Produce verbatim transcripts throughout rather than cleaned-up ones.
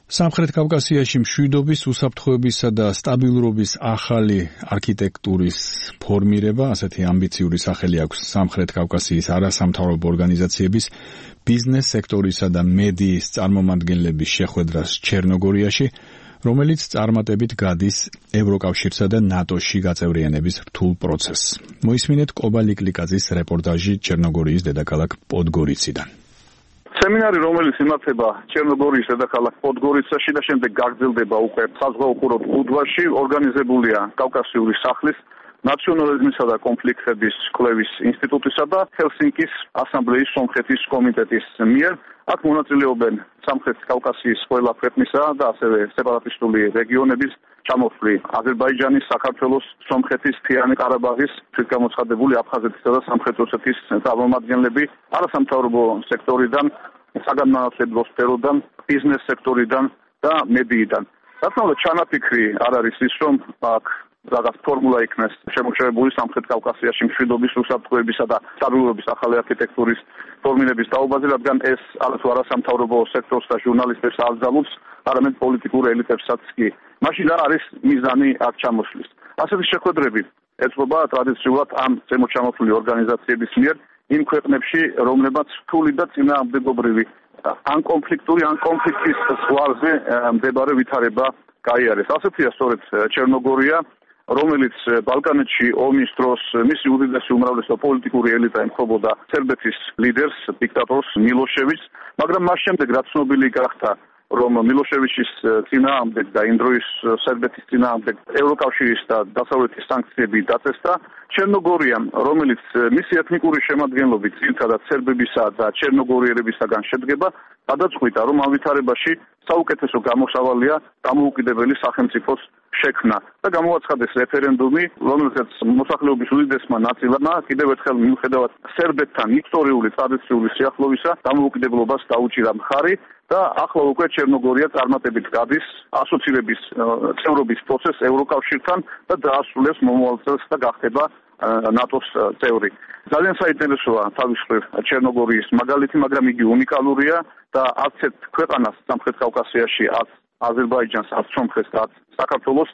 სამხრეთ კავკასიაში მშვიდობის, უსაფრთხოებისა და სტაბილურობის ახალი არქიტექტურის ფორმირება, ასეთი ამბიციური სახელი აქვს სამხრეთ კავკასიის არასამთავრობო ორგანიზაციების, ბიზნეს სექტორისა და მედიის წარმომადგენლების შეხვედრას ჩერნოგორიაში, რომელიც წარმატებით გადის ევროკავშირსა და ნატოში გაწევრიანების რთულ პროცესს. მოისმინეთ კობა ლიკლიკაძის რეპორტაჟი ჩერნოგორიის დედაქალაქ პოდგორიციდან. სემინარი, რომელიც იმართება ჩერნოგორიის დედაქალაქ პოდგორიცაში და შემდეგ გაგრძელდება უკვე საზღვაო ბუდვაში, ორგანიზებულია კავკასიური სახლის, ნაციონალიზმისა და კონფლიქტების კვლევის ინსტიტუტისა და ჰელსინკის ასამბლეის სომხეთის კომიტეტის მიერ. აქ მონაწილეობენ სამხრეთ კავკასიის ყველა ქვეყნისა და ასევე სეპარატისტული რეგიონების ჩამოსვლი აზერბაიჯანის, საქართველოს, სომხეთის, მთიანი ყარაბაღის, თვითგამოცხადებული აფხაზეთისა და სამხრეთ ოსეთის წარმომადგენლები, არასამთავრობო სექტორიდან, საგანმანათლებლო სფეროდან, ბიზნეს სექტორიდან და მედიიდან. რა თქმა უნდა, ჩანაფიქრი არ არის ის, რომ აქ რაღაც ფორმულა იქნეს შემოშევებული სამხრეთ კავკასიაში მშვიდობის, უსაფრთხოებისა და სტაბილურობის ახალი არქიტექტურის ფორმირების დაობაზე, რადგან ეს არათუ არასამთავრობო სექტორს და ჟურნალისტებს აღძალულს, არამედ პოლიტიკურ ელიტებსაც კი. მაშინ რა არის მიზანი აქ ჩამოსვლის? ასეთი შეხვედრები ეწყობა ტრადიციულად ამ ზემოთ ჩამოსული ორგანიზაციების მიერ იმ ქვეყნებში, რომლებმაც რთული და წინააღმდეგობრივი ან კონფლიქტური, ან კონფლიქტის ზღვარზე მდებარე ვითარება გაიარეს. ასეთია სწორედ ჩერნოგორია, რომელიც ბალკანეთში ომის დროს მისი უდიდესი უმრავლესობა პოლიტიკური ელიტა ემხრობოდა სერბეთის ლიდერს, დიქტატორს მილოშევიჩს, მაგრამ მას შემდეგ რაც ცნობილი გახდა, რომ მილოშევიჩის წინააღმდეგ და იმ დროის სერბეთის წინააღმდეგ ევროკავშირის და დასავლეთის სანქციები დაწესდა, ჩერნოგორიამ, რომელიც მისი ეთნიკური შემადგენლობით ძირითადად სერბებისა და ჩერნოგორიერებისაგან შედგება, გადაწყვიტა, რომ ამ ვითარებაში საუკეთესო გამოსავალია დამოუკიდებელი სახელმწიფოს შექმნა და გამოაცხადეს რეფერენდუმი, რომელსაც მოსახლეობის უდიდესმა ნაწილმა კიდევ ერთხელ მიუხედავად სერბეთთან ისტორიული ტრადიციული სიახლოვისა დამოუკიდებლობას დაუჭირა მხარი და ახლა უკვე ჩერნოგორია წარმატებით გადის ასოცირების წევრობის პროცესს ევროკავშირთან და დაასრულებს მომავალ წელს და გახდება ნატოს წევრი. ძალიან საინტერესოა თავის მხრივ ჩერნოგორიის მაგალითი, მაგრამ იგი უნიკალურია და არც ერთ ქვეყანას სამხრეთ კავკასიაში, არც აზერბაიჯანს, არც სომხეთს და არც საქართველოს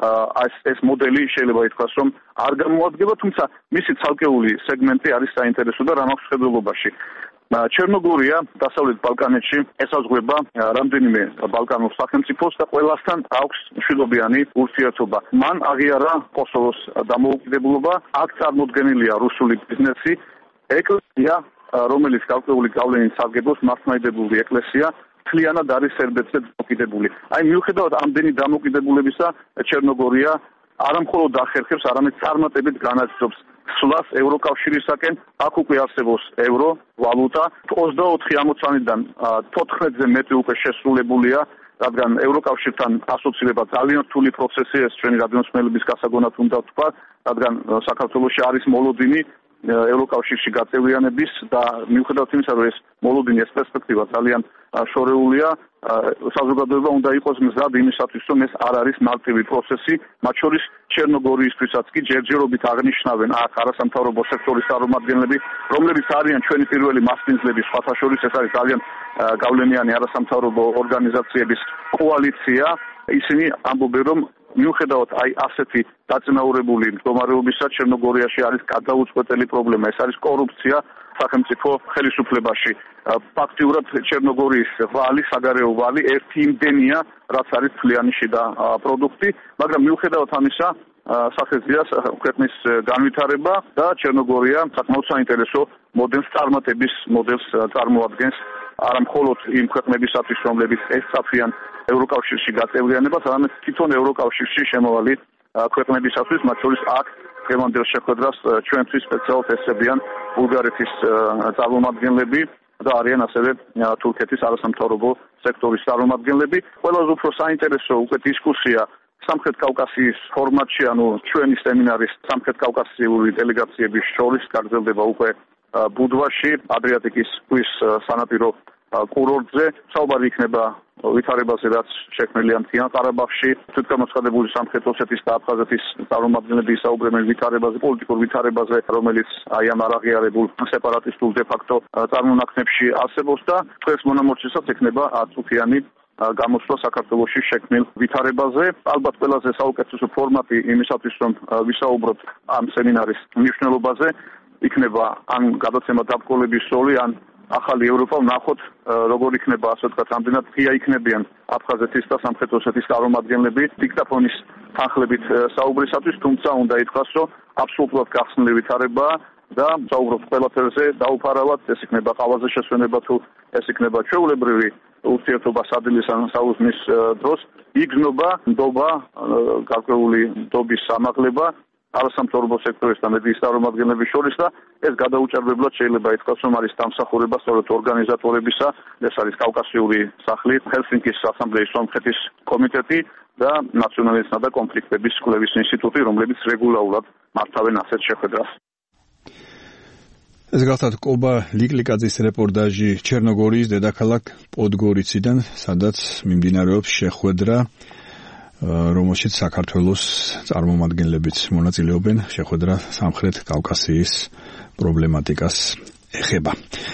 ეს ეს მოდელი შეიძლება ითქვას, რომ არ გამოადგება, თუმცა მისი ცალკეული სეგმენტი არის საინტერესო და რა მაქვს ხედველობაში. ჩერნოგორია დასავლეთ ბალკანეთში ესაზღვრება რამდენიმე ბალკანურ სახელმწიფოს და ყველასთან აქვს მშვიდობიანი ურთიერთობა. მან აღიარა კოსოვოს დამოუკიდებლობა, აქ წარმოდგენილია რუსული ბიზნესი, ეკლესია, რომელიც გარკვეული გავლენით სარგებლობს, მართლმადიდებლური ეკლესია, მთლიანად არის სერბეთზე დამოკიდებული. აი, მიუხედავად ამდენი დამოკიდებულებისა, ჩერნოგორია არა მხოლოდ ახერხებს, არამედ წარმატებით განაგრძობს სვლას ევროკავშირისაკენ. აქ უკვე არსებობს ევრო ვალუტა, ოცდაოთხი ამოცანიდან თოთხმეტზე მეტი უკვე შესრულებულია, რადგან ევროკავშირთან ასოცირება ძალიან რთული პროცესია, ეს ჩვენი რადიოსმენელების გასაგონად უნდა ვთქვა, რადგან საქართველოში არის მოლოდინი ევროკავშირში გაწევრიანების და მიუხედავად იმისა, რომ ეს მოლოდინი, ეს პერსპექტივა ძალიან შორეულია, საზოგადოება უნდა იყოს მზად იმისათვის, რომ ეს არ არის მარტივი პროცესი, მათ შორის ჩერნოგორიისთვისაც კი ჯერჯერობით აღნიშნავენ აქ არასამთავრობო სექტორის წარმომადგენლები, რომლებიც არიან ჩვენი პირველი მასპინძლები, სხვათა შორის ეს არის ძალიან გავლენიანი არასამთავრობო ორგანიზაციების კოალიცია. ისინი ამბობენ, რომ მიუხედავად აი ასეთი დაწინაურებული მდგომარეობისა, ჩერნოგორიაში არის გადაუწყვეტელი პრობლემა, ეს არის კორუფცია სახელმწიფო ხელისუფლებაში. ფაქტიურად ჩერნოგორიის ვალი, საგარეო ვალი ერთი იმდენია, რაც არის თვლიანი შიდა პროდუქტი, მაგრამ მიუხედავად ამისა, სახეზეა ქვეყნის განვითარება და ჩერნოგორია საკმაოდ საინტერესო მოდელს წარმატების მოდელს წარმოადგენს არა მხოლოდ იმ ქვეყნებისათვის, რომლებიც ესწრაფვიან ევროკავშირში გაწევრიანებას, არამედ თვითონ ევროკავშირში შემავალი ქვეყნებისათვის, მათ შორის აქ დღევანდელ შეხვედრას ჩვენთვის სპეციალურად ესწრებიან ბულგარეთის წარმომადგენლები და არიან ასევე თურქეთის არასამთავრობო სექტორის წარმომადგენლები. ყველაზე უფრო საინტერესო უკვე დისკუსია სამხრეთ კავკასიის ფორმატში, ანუ ჩვენი სემინარის სამხრეთ კავკასიური დელეგაციების შორის გაგრძელდება უკვე ბუდვაში, ადრიატიკის ზღვის სანაპირო კურორტზე. საუბარი იქნება ვითარებაზე, რაც შექმნილია მთიან ყარაბაღში, თვითგამოცხადებული სამხრეთ ოსეთის და აფხაზეთის წარმომადგენლები ისაუბრებენ ვითარებაზე, პოლიტიკურ ვითარებაზე, რომელიც აი ამ არაღიარებულ სეპარატისტულ დე-ფაქტო წარმონაქმნებში არსებობს და დღეს მონამორჩისაც ექნება აწუქიანი გამოსვლა საქართველოში შექმნილ ვითარებაზე. ალბათ ყველაზე საუკეთესო ფორმატი იმისათვის, რომ ვისაუბროთ ამ სემინარის მნიშვნელობაზე, იქნება ან გადაცემა დაბრკოლების როლი, ან ახალი ევროპა ვნახოთ, როგორ იქნება, ასე ვთქვათ, რამდენად ღია იქნებიან აფხაზეთის და სამხრეთ ოსეთის წარმომადგენლები დიქტაფონის თანხლებით საუბრისათვის, თუმცა უნდა ითქვას, რომ აბსოლუტურად გახსნილი ვითარებაა და საუბრობთ ყველაფერზე დაუფარავად, ეს იქნება ყავაზე შესვენება თუ ეს იქნება ჩვეულებრივი ურთიერთობა სადილის ან საუზმის დროს, იგრძნობა ნდობა, გარკვეული ნდობის სამაღლება არასამთავრობო სექტორის და მედიის წარმომადგენლების შორის და ეს გადაუჭარბებლად შეიძლება ითქვას, რომ არის დამსახურება სწორედ ორგანიზატორებისა, ეს არის კავკასიური სახლი, ჰელსინკის ასამბლეის სომხეთის კომიტეტი და ნაციონალიზმსა და კონფლიქტების კვლევის ინსტიტუტი, რომლებიც რეგულარულად მართავენ ასეთ შეხვედრას. ეს გახლავთ კობა ლიკლიკაძის რეპორტაჟი ჩერნოგორიის დედაქალაქ პოდგორიციდან, სადაც მიმდინარეობს შეხვედრა, რომელშიც საქართველოს წარმომადგენლებიც მონაწილეობენ. შეხვედრა სამხრეთ კავკასიის პრობლემატიკას ეხება.